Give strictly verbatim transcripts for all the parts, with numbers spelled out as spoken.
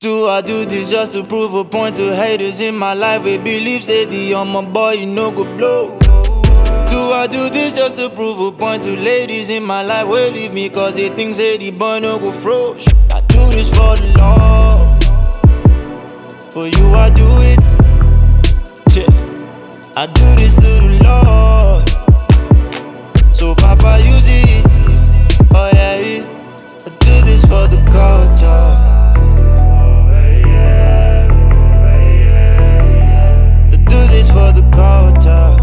Do I do this just to prove a point to haters in my life? We believe say the on my boy, you know go blow. Do I do this just to prove a point to ladies in my life? Will leave me cause they think say the boy no go frosh. I do this for the Lord. For you I do it. Yeah. I do this to the Lord. So Papa use it. Oh yeah, yeah. I do this for the culture. For the culture.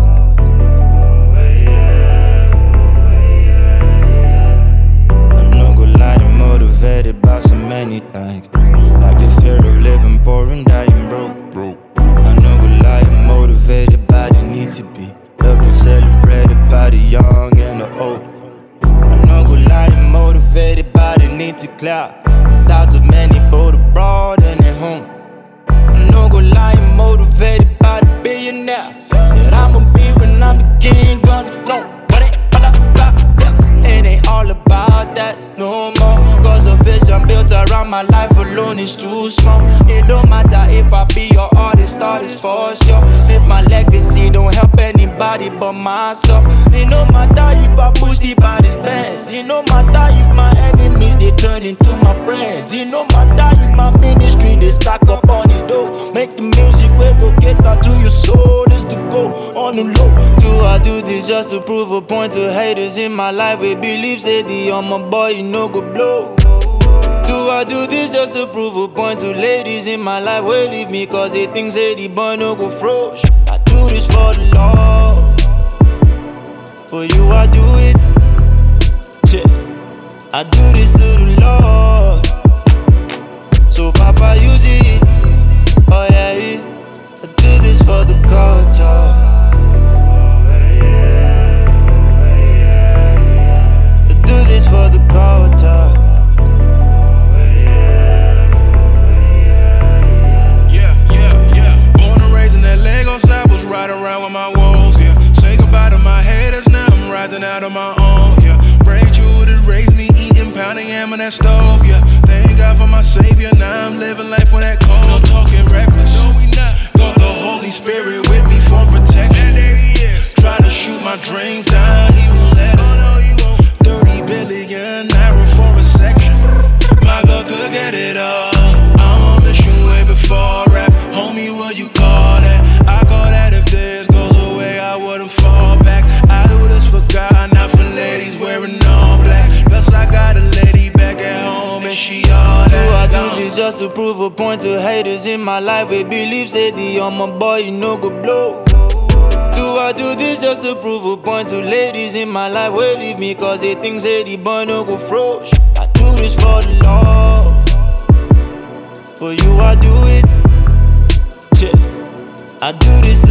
I'm not gonna lie, I'm motivated by so many things, like the fear of living poor and dying broke. broke. I'm not gonna lie, I'm motivated by the need to be loved and celebrated by the young and the old. I'm not gonna lie, I'm motivated by the need to clear thoughts of many both abroad and at home. I'm not gonna lie, I'm motivated by the billionaire that I'ma be when I'm the king on the throne. But it ain't all about that, it ain't all about that no more. Cause the vision built around my life alone is too small. It don't matter if I be your artist, artist for sure. If my legacy don't help anybody but myself. It no matter if I push the baddest bands. It no matter if my enemies they turn into my friends. It no matter if my ministry they stack up on it though. Make the music we go get out to your soul. Is to go on the low. Do I do this just to prove a point to haters in my life? We believe say the on my boy you know go blow. Do I do this just to prove a point to ladies in my life? Will leave me cause they think say the boy no go frosh. I do this for the Lord. For you I do it. Yeah. I do this to the Lord. So Papa use it. Oh yeah, yeah. I do this for the culture. I do this for the culture. Yeah, yeah, yeah. Born and raised in that Lagos, I was riding around with my woes, yeah. Say goodbye to my haters, now I'm riding out on my own, yeah. Prayed you would've raised me, eating pounding yam on that stove, yeah. Thank God for my savior, now I'm living life with that cold. No talking reckless, no we not. Got the Holy Spirit with me for protection. Try to shoot my dreams down, he won't let it. thirty billion naira for a section. My God could get it all. I'm on mission way before rap. Homie, what you call that? I call that if this goes away, I wouldn't fall back. I do this for God, not for ladies wearing all black. Plus I got a lady back at home and she all that. Do I do this just to prove a point to haters in my life? We believe say the on my boy you know go blow. Do I do this just to prove a point to ladies in my life? Will leave me cause they think say the boy no go frosh. I do this for the Lord. For you I do it. Yeah. I do this